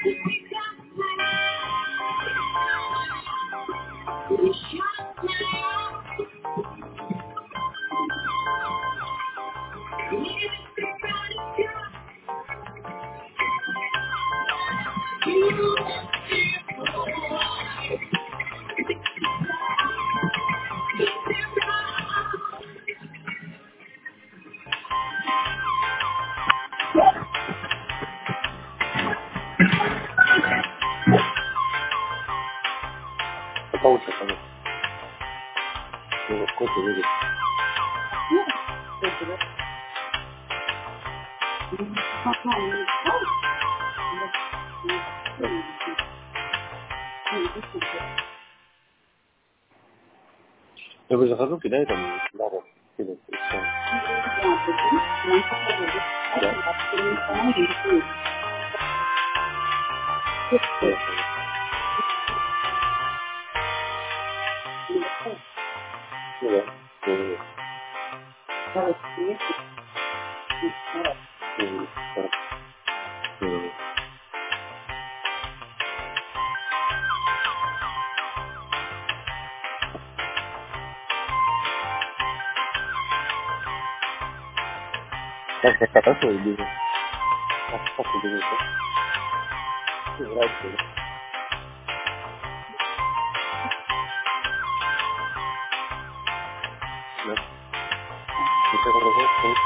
Получше, конечно. Ну, сколько видит. Я бы захожу, кидаю там, надо, кидать, и все. Да. Ну да. Да. Как такой бизнес? Как ты бизнес? Нравится, да? И как работает?